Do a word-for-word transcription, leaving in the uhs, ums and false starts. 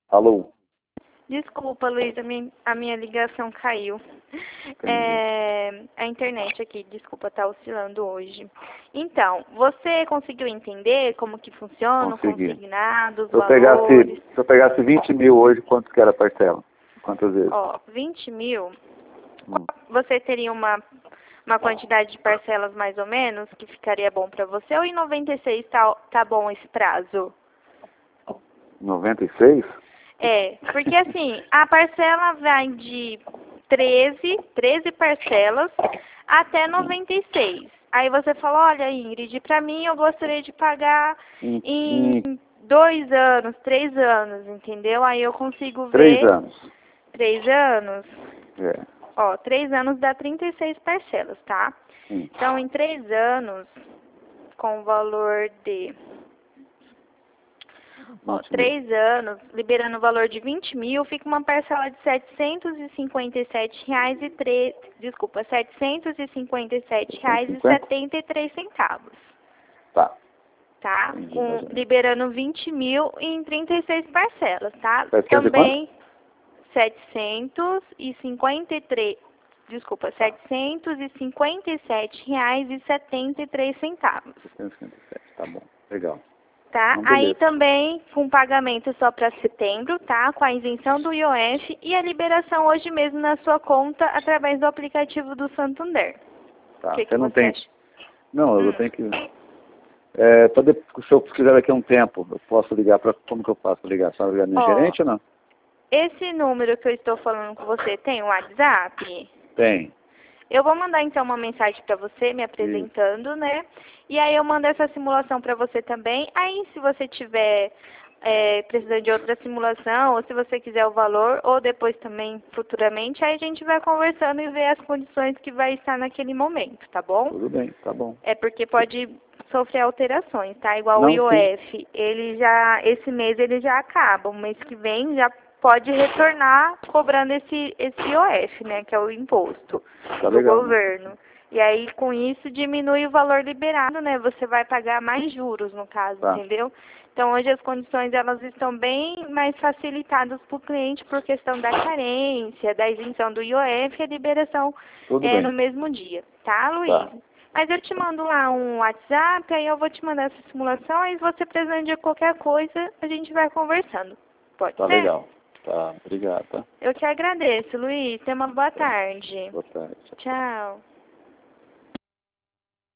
Alô? Desculpa, Luiz, a minha, a minha ligação caiu. É, a internet aqui, desculpa, tá oscilando hoje. Então, você conseguiu entender como que funciona o Consegui. consignado, os Se eu valores? pegasse, se eu pegasse vinte mil hoje, quanto que era a parcela? Quantas vezes? Ó, vinte mil, Hum. você teria uma, uma quantidade de parcelas mais ou menos que ficaria bom pra você? Ou em noventa e seis tá, tá bom esse prazo? noventa e seis? É, porque assim, a parcela vai de treze, treze parcelas até noventa e seis. Aí você fala, olha Ingrid, pra mim eu gostaria de pagar Em, em em dois anos, três anos, entendeu? Aí eu consigo três ver anos. três anos. É. Ó, três anos dá trinta e seis parcelas, tá? Hum. Então, em três anos, com o valor de Ó, vinte mil. três anos, liberando o valor de vinte mil, fica uma parcela de setecentos e cinquenta e sete reais e tre... desculpa, setecentos e cinquenta e sete reais e setenta e três centavos, Tá. tá? Entendi, Com, mais ou menos. liberando vinte mil em trinta e seis parcelas, tá? setecentos e Também setecentos e cinquenta e três, desculpa, setecentos e cinquenta e sete reais e setenta e três centavos. setecentos e cinquenta e sete, tá bom. Legal. Tá? Então, Aí beleza. também com pagamento só para setembro, tá? Com a isenção do I O F e a liberação hoje mesmo na sua conta através do aplicativo do Santander. Tá. O que, Você que não você tem... acha? Não, eu Hum. vou ter que... É, pra de... Se eu quiser daqui a um tempo, eu posso ligar para... Como que eu faço? Ligar? Só ligar no meu Ó, gerente ou não? esse número que eu estou falando com você tem o WhatsApp? Tem. Eu vou mandar então uma mensagem para você me apresentando, né? E aí eu mando essa simulação para você também. Aí se você tiver é, precisando de outra simulação, ou se você quiser o valor, ou depois também futuramente, aí a gente vai conversando e ver as condições que vai estar naquele momento, tá bom? Tudo bem, tá bom. É porque pode sofrer alterações, tá? Igual Não, o I O F, ele já, esse mês ele já acaba, o mês que vem já pode retornar cobrando esse, esse I O F, né, que é o imposto Tá do legal, né? governo. E aí, com isso, diminui o valor liberado, né? Você vai pagar mais juros, no caso, Tá. entendeu? Então, hoje as condições, elas estão bem mais facilitadas para o cliente por questão da carência, da isenção do I O F e a liberação Tudo é, bem. no mesmo dia. Tá, Luiz? Tá. Mas eu te mando lá um WhatsApp, aí eu vou te mandar essa simulação, aí se você precisando de qualquer coisa, a gente vai conversando. Pode Tá ser? legal. Tá, obrigado, tá? Eu que agradeço, Luiz. Tenha uma boa tarde. Boa tarde. Tchau.